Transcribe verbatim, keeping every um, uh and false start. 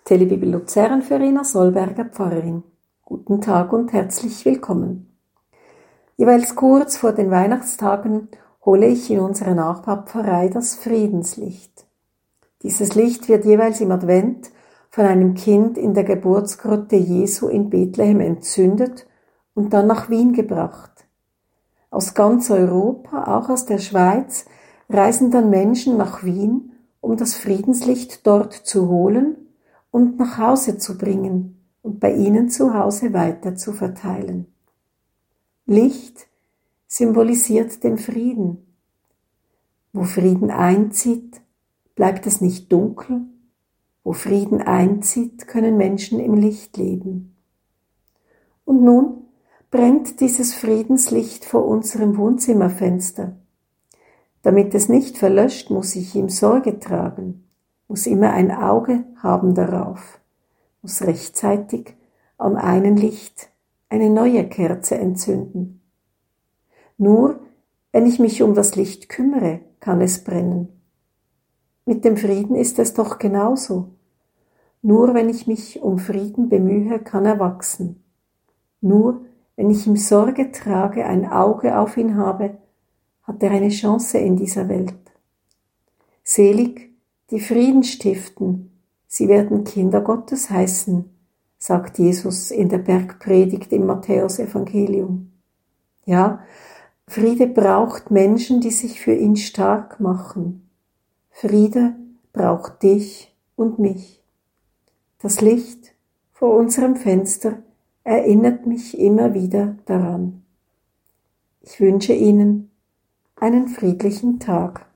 Telebibel Luzern für Rina Solberger, Pfarrerin. Guten Tag und herzlich willkommen. Jeweils kurz vor den Weihnachtstagen hole ich in unserer Nachbarpfarrei das Friedenslicht. Dieses Licht wird jeweils im Advent von einem Kind in der Geburtsgrotte Jesu in Bethlehem entzündet und dann nach Wien gebracht. Aus ganz Europa, auch aus der Schweiz, reisen dann Menschen nach Wien, um das Friedenslicht dort zu holen und nach Hause zu bringen und bei ihnen zu Hause weiter zu verteilen. Licht symbolisiert den Frieden. Wo Frieden einzieht, bleibt es nicht dunkel. Wo Frieden einzieht, können Menschen im Licht leben. Und nun brennt dieses Friedenslicht vor unserem Wohnzimmerfenster. Damit es nicht verlöscht, muss ich ihm Sorge tragen, muss immer ein Auge haben darauf, muss rechtzeitig am einen Licht eine neue Kerze entzünden. Nur wenn ich mich um das Licht kümmere, kann es brennen. Mit dem Frieden ist es doch genauso. Nur wenn ich mich um Frieden bemühe, kann er wachsen. Nur wenn ich ihm Sorge trage, ein Auge auf ihn habe, hat er eine Chance in dieser Welt. Selig, die Frieden stiften, sie werden Kinder Gottes heißen, sagt Jesus in der Bergpredigt im Matthäusevangelium. Ja, Friede braucht Menschen, die sich für ihn stark machen. Friede braucht dich und mich. Das Licht vor unserem Fenster erinnert mich immer wieder daran. Ich wünsche Ihnen einen friedlichen Tag.